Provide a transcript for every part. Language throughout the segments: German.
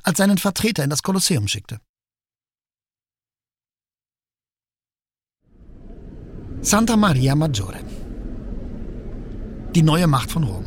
als seinen Vertreter in das Kolosseum schickte. Santa Maria Maggiore. Die neue Macht von Rom.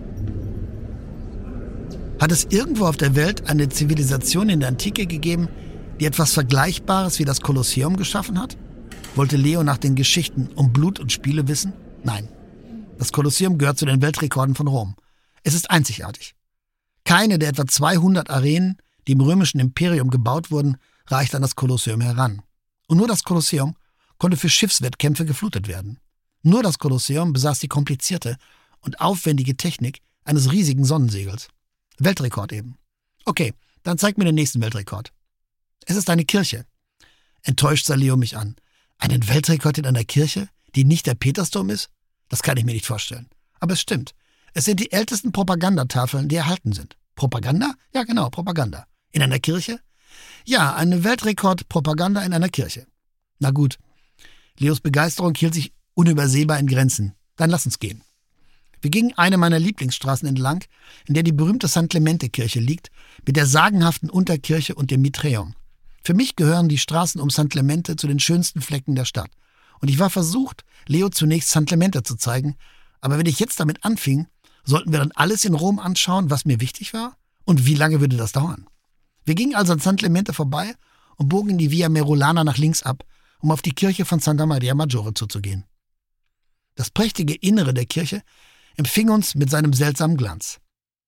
Hat es irgendwo auf der Welt eine Zivilisation in der Antike gegeben, die etwas Vergleichbares wie das Kolosseum geschaffen hat? Wollte Leo nach den Geschichten um Blut und Spiele wissen? Nein. Das Kolosseum gehört zu den Weltrekorden von Rom. Es ist einzigartig. Keine der etwa 200 Arenen, die im römischen Imperium gebaut wurden, reicht an das Kolosseum heran. Und nur das Kolosseum konnte für Schiffswettkämpfe geflutet werden. Nur das Kolosseum besaß die komplizierte und aufwendige Technik eines riesigen Sonnensegels. Weltrekord eben. Okay, dann zeig mir den nächsten Weltrekord. Es ist eine Kirche. Enttäuscht sah Leo mich an. Einen Weltrekord in einer Kirche, die nicht der Petersdom ist? Das kann ich mir nicht vorstellen. Aber es stimmt. Es sind die ältesten Propagandatafeln, die erhalten sind. Propaganda? Ja, genau, Propaganda. In einer Kirche? Ja, eine Weltrekord-Propaganda in einer Kirche. Na gut. Leos Begeisterung hielt sich unübersehbar in Grenzen. Dann lass uns gehen. Wir gingen eine meiner Lieblingsstraßen entlang, in der die berühmte San Clemente-Kirche liegt, mit der sagenhaften Unterkirche und dem Miträum. Für mich gehören die Straßen um San Clemente zu den schönsten Flecken der Stadt. Und ich war versucht, Leo zunächst San Clemente zu zeigen, aber wenn ich jetzt damit anfing, sollten wir dann alles in Rom anschauen, was mir wichtig war? Und wie lange würde das dauern? Wir gingen also an San Clemente vorbei und bogen in die Via Merulana nach links ab, um auf die Kirche von Santa Maria Maggiore zuzugehen. Das prächtige Innere der Kirche empfing uns mit seinem seltsamen Glanz.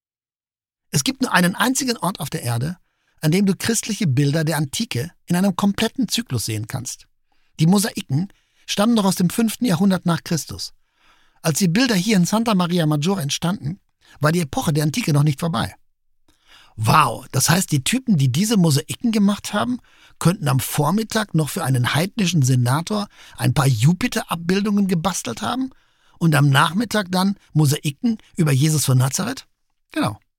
Es gibt nur einen einzigen Ort auf der Erde, an dem du christliche Bilder der Antike in einem kompletten Zyklus sehen kannst. Die Mosaiken stammen noch aus dem 5. Jahrhundert nach Christus. Als die Bilder hier in Santa Maria Maggiore entstanden, war die Epoche der Antike noch nicht vorbei. Wow, das heißt, die Typen, die diese Mosaiken gemacht haben, könnten am Vormittag noch für einen heidnischen Senator ein paar Jupiter-Abbildungen gebastelt haben und am Nachmittag dann Mosaiken über Jesus von Nazareth? Genau.